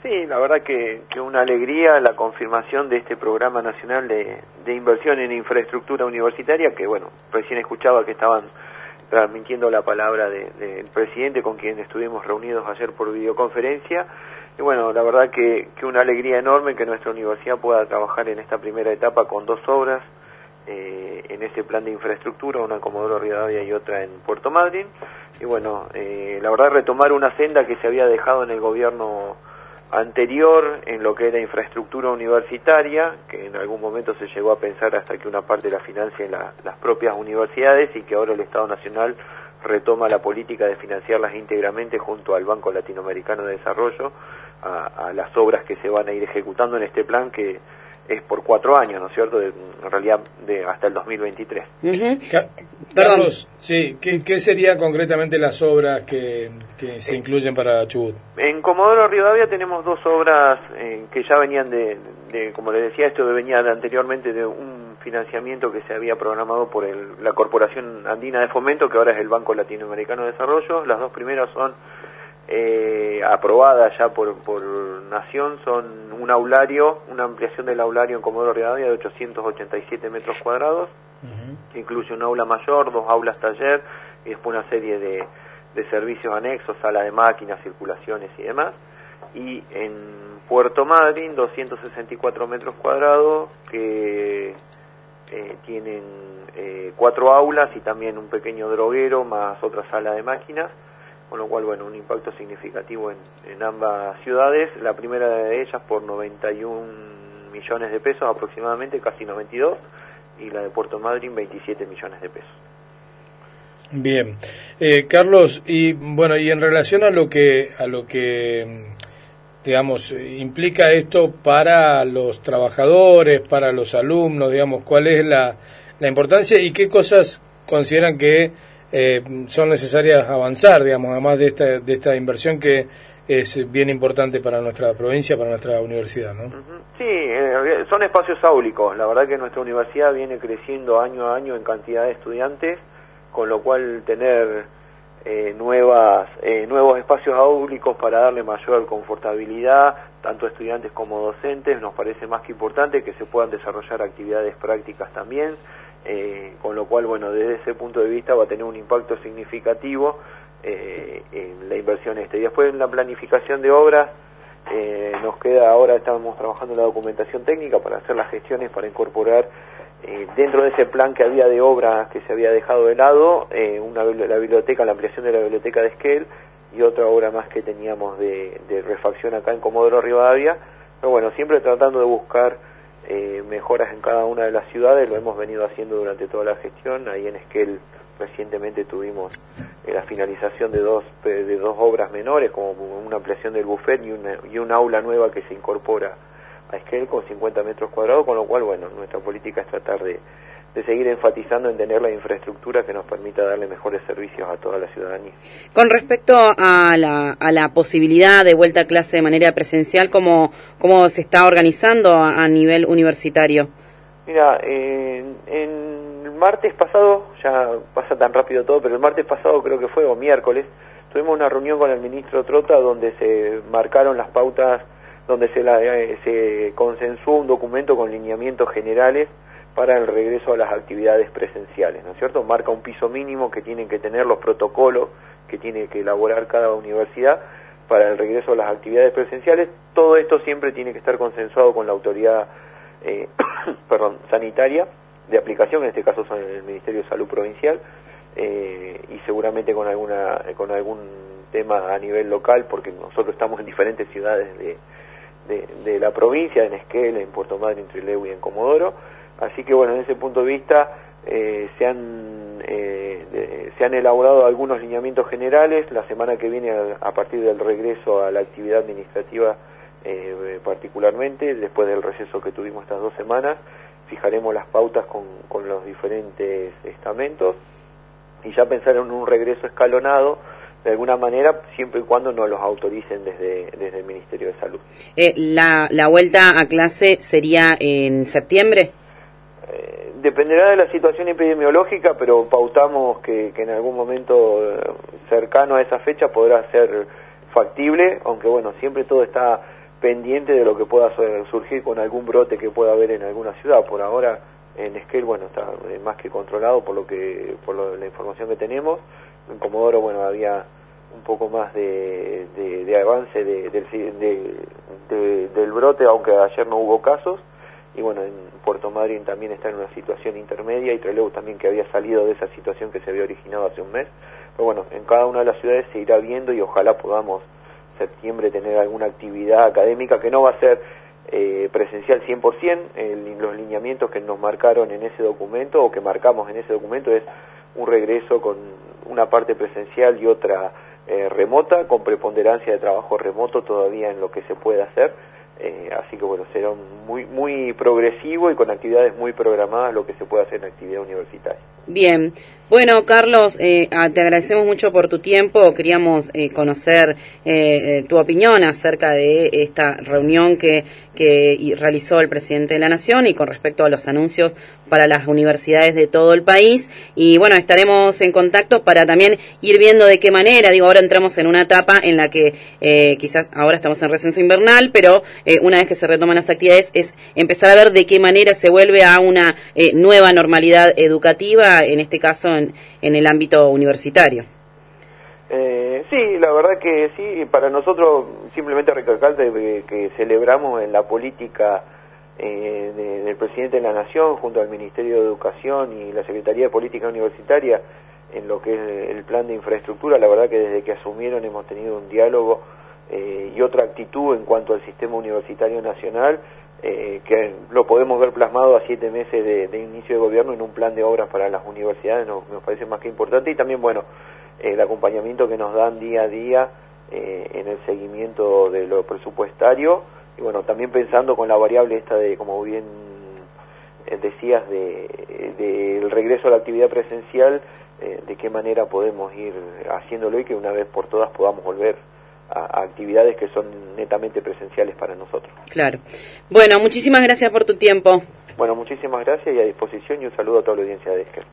Sí, la verdad que una alegría la confirmación de este programa nacional de inversión en infraestructura universitaria, que bueno, recién escuchaba que estaban transmitiendo la palabra del presidente con quien estuvimos reunidos ayer por videoconferencia. Y bueno, la verdad que una alegría enorme que nuestra universidad pueda trabajar en esta primera etapa con 2 obras en ese plan de infraestructura, una en Comodoro Rivadavia y otra en Puerto Madryn. Y bueno, la verdad retomar una senda que se había dejado en el gobierno anterior en lo que era infraestructura universitaria, que en algún momento se llegó a pensar hasta que una parte la financien las propias universidades, y que ahora el Estado Nacional retoma la política de financiarlas íntegramente junto al Banco Latinoamericano de Desarrollo a las obras que se van a ir ejecutando en este plan, que es por 4 años, ¿no es cierto?, en realidad hasta el 2023. Carlos, sí, ¿qué serían concretamente las obras que se incluyen para Chubut? En Comodoro Rivadavia tenemos 2 obras que ya venían como les decía, esto venía anteriormente de un financiamiento que se había programado por la Corporación Andina de Fomento, que ahora es el Banco Latinoamericano de Desarrollo. Las 2 primeras son aprobadas ya por Nación, son un aulario, una ampliación del aulario en Comodoro Rivadavia de 887 metros cuadrados, que incluye un aula mayor, 2 aulas taller y después una serie de servicios anexos, sala de máquinas, circulaciones y demás. Y en Puerto Madryn, 264 metros cuadrados que tienen 4 aulas y también un pequeño droguero más otra sala de máquinas, con lo cual, bueno, un impacto significativo en ambas ciudades. La primera de ellas por 91 millones de pesos aproximadamente, casi 92, y la de Puerto Madryn 27 millones de pesos. Bien, Carlos, y bueno, y en relación a lo que digamos implica esto para los trabajadores, para los alumnos, digamos, ¿cuál es la importancia y qué cosas consideran que son necesarias avanzar, digamos, además de esta inversión que es bien importante para nuestra provincia, para nuestra universidad, ¿no? Sí, son espacios áulicos. La verdad que nuestra universidad viene creciendo año a año en cantidad de estudiantes, con lo cual tener nuevos espacios áulicos para darle mayor confortabilidad tanto a estudiantes como docentes nos parece más que importante, que se puedan desarrollar actividades prácticas también, con lo cual, bueno, desde ese punto de vista va a tener un impacto significativo en la inversión y después en la planificación de obras. Nos queda, ahora estamos trabajando en la documentación técnica para hacer las gestiones para incorporar dentro de ese plan que había de obras que se había dejado de lado, la biblioteca, la ampliación de la biblioteca de Esquel y otra obra más que teníamos de refacción acá en Comodoro Rivadavia, pero bueno, siempre tratando de buscar mejoras en cada una de las ciudades. Lo hemos venido haciendo durante toda la gestión. Ahí en Esquel recientemente tuvimos la finalización de dos obras menores, como una ampliación del buffet y una aula nueva que se incorpora a Esquel con 50 metros cuadrados, con lo cual, bueno, nuestra política es tratar de seguir enfatizando en tener la infraestructura que nos permita darle mejores servicios a toda la ciudadanía. Con respecto a la posibilidad de vuelta a clase de manera presencial, ¿cómo se está organizando a nivel universitario? Mira, el martes pasado, ya pasa tan rápido todo, pero el martes pasado creo que fue, o miércoles, tuvimos una reunión con el ministro Trota donde se marcaron las pautas, donde se consensuó un documento con lineamientos generales para el regreso a las actividades presenciales, ¿no es cierto? Marca un piso mínimo que tienen que tener los protocolos que tiene que elaborar cada universidad para el regreso a las actividades presenciales. Todo esto siempre tiene que estar consensuado con la autoridad sanitaria de aplicación, en este caso son el Ministerio de Salud Provincial, y seguramente con algún tema a nivel local, porque nosotros estamos en diferentes ciudades de la provincia, en Esquel, en Puerto Madryn, en Trelew y en Comodoro. Así que bueno, desde ese punto de vista se han elaborado algunos lineamientos generales. La semana que viene, a partir del regreso a la actividad administrativa particularmente, después del receso que tuvimos estas 2 semanas, fijaremos las pautas con los diferentes estamentos y ya pensar en un regreso escalonado de alguna manera, siempre y cuando no los autoricen desde el Ministerio de Salud. ¿La vuelta a clase sería en septiembre? Dependerá de la situación epidemiológica, pero pautamos que en algún momento cercano a esa fecha podrá ser factible, aunque bueno, siempre todo está pendiente de lo que pueda surgir con algún brote que pueda haber en alguna ciudad. Por ahora en Esquel, bueno, está más que controlado por la información que tenemos. En Comodoro, bueno, había un poco más de avance del brote, aunque ayer no hubo casos. Y bueno, en Puerto Madryn también está en una situación intermedia, y Trelew también, que había salido de esa situación que se había originado hace un mes. Pero bueno, en cada una de las ciudades se irá viendo, y ojalá podamos septiembre tener alguna actividad académica que no va a ser presencial 100%. Los lineamientos que nos marcaron en ese documento, o que marcamos en ese documento, es un regreso con una parte presencial y otra remota, con preponderancia de trabajo remoto todavía en lo que se puede hacer. Así que bueno, será muy progresivo y con actividades muy programadas lo que se puede hacer en actividad universitaria. Bien, bueno, Carlos, te agradecemos mucho por tu tiempo. Queríamos conocer tu opinión acerca de esta reunión que realizó el presidente de la Nación, y con respecto a los anuncios para las universidades de todo el país. Y bueno, estaremos en contacto para también ir viendo de qué manera, ahora entramos en una etapa en la que quizás ahora estamos en receso invernal, pero una vez que se retoman las actividades es empezar a ver de qué manera se vuelve a una nueva normalidad educativa, en este caso en el ámbito universitario. Sí, la verdad que sí. Para nosotros, simplemente recalcar que celebramos en la política del presidente de la Nación, junto al Ministerio de Educación y la Secretaría de Política Universitaria, en lo que es el plan de infraestructura. La verdad que desde que asumieron hemos tenido un diálogo y otra actitud en cuanto al sistema universitario nacional, que lo podemos ver plasmado a 7 meses de inicio de gobierno en un plan de obras para las universidades. Nos parece más que importante. Y también, bueno, el acompañamiento que nos dan día a día en el seguimiento de lo presupuestario, y bueno, también pensando con la variable esta de, como bien decías, del regreso a la actividad presencial, de qué manera podemos ir haciéndolo, y que una vez por todas podamos volver a actividades que son netamente presenciales para nosotros. Claro. Bueno, muchísimas gracias por tu tiempo. Bueno, muchísimas gracias, y a disposición, y un saludo a toda la audiencia de Esquel.